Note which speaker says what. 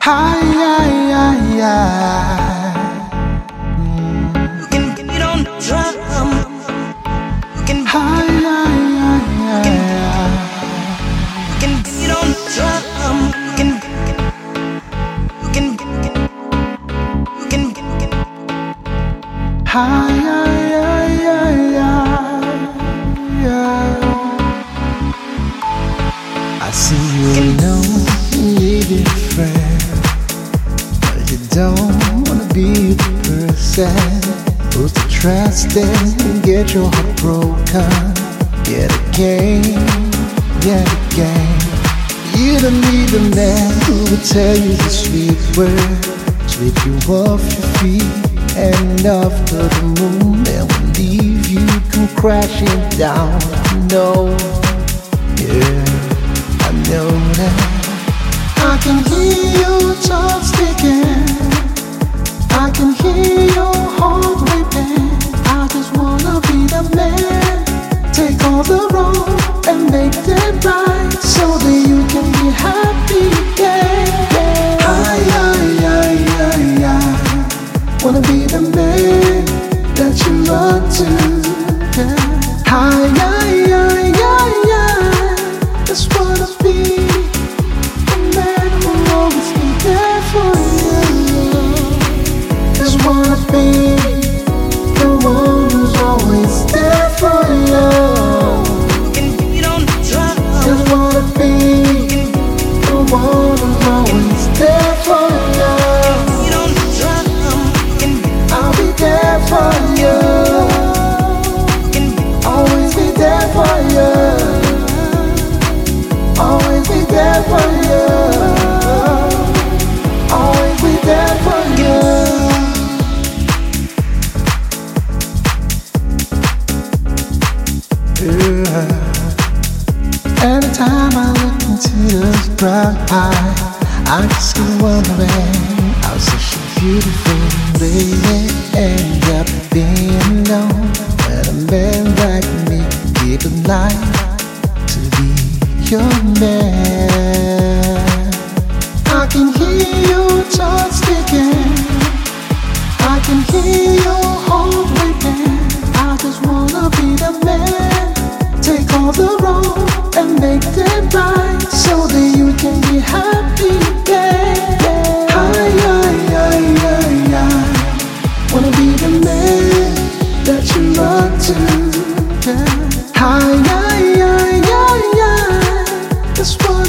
Speaker 1: Hi, hi, hi,
Speaker 2: You can beat on the drum. You can
Speaker 1: hi, hi,
Speaker 2: you can beat on the drum.
Speaker 1: hi, I see you know you need a friend, but you don't wanna be the person who's to trust and get your heart broken. Yet again, yet again. You don't need a man who will tell you the sweet word, sweep you off your feet and off to the moon, and will leave you come crashing down. No, yeah, I know that. I can hear your thoughts ticking, I can hear your heart racing. I just wanna be the man, take all the wrong and make them right, so that you can be happy, yeah, yeah. I wanna be the man that you run to, yeah. Just wanna be the man who will always be there for you. Just wanna be the one who's always there for you. Just wanna be the one who's always there for you. I'll be there for you. Always be there for you. Always be there for you. Always be there for you. Yeah. Anytime I look into those brown eyes, I just keep wondering how such a beautiful lady end up being alone when a man like me give a life to be your man. I can hear your thoughts ticking, I can hear your heart beating. I just wanna be the man, take all the wrong and make them right, so that you can be happy, yeah, yeah. Wanna be the man that you run to, yeah. That's what